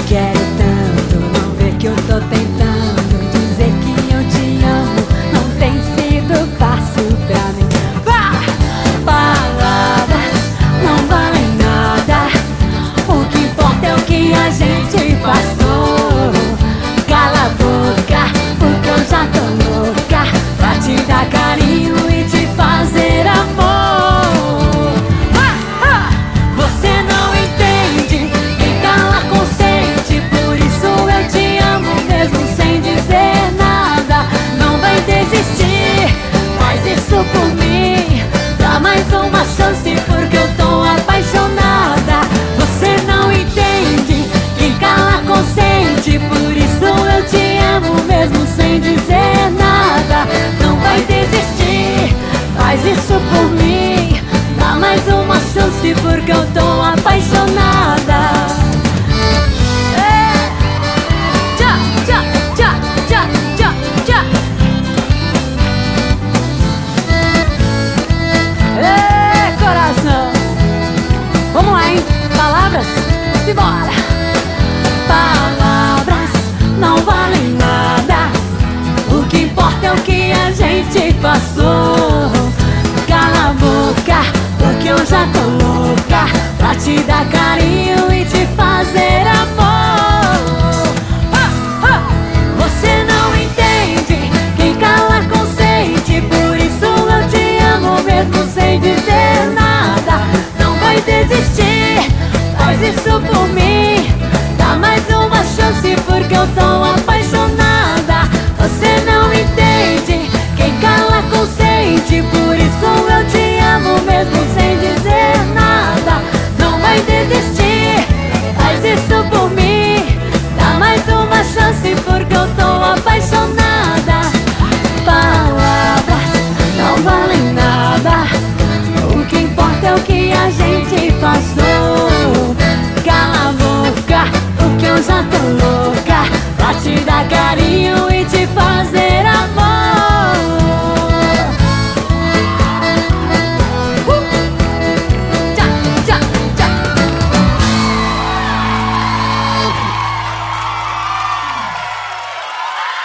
quero tanto, não vê que eu tô tentando dizer que eu te amo, não tem sido fácil pra mim. Palavras não valem nada, o que importa é o que a gente passou. Cala a boca, porque eu já tô louca pra te dar carinho e te fazer amor. Você não entende, quem cala consente, por isso eu te amo mesmo sem dizer nada. Não vai desistir, faz isso por mim, dá mais uma chance porque eu tô apaixonada. Você não entende, quem cala consente, por isso eu te amo mesmo sem dizer nada. Não vai desistir, faz isso por mim, dá mais uma chance porque eu tô apaixonada. Tchá, tchá, tchá, tchá, tchá, tchá. Coração, vamos lá, hein? Palavras, simbora. Palavras não valem nada, o que importa é o que a gente passou. Cala a boca, porque eu já tô louca pra te dar carinho e te fazer amor. Você não entende, quem cala consente, por isso eu te amo mesmo sem dizer nada. Não vai desistir, faz isso por mim, dá mais uma chance porque eu tô apaixonada. Você não entende, quem cala consente, por isso eu te amo mesmo sem dizer nada. Não vai desistir, faz isso por mim, dá mais uma chance porque eu tô apaixonada. Palavras não valem nada, o que importa é o que a gente passou. Cala a boca, porque eu já tô louca pra te dar carinho e te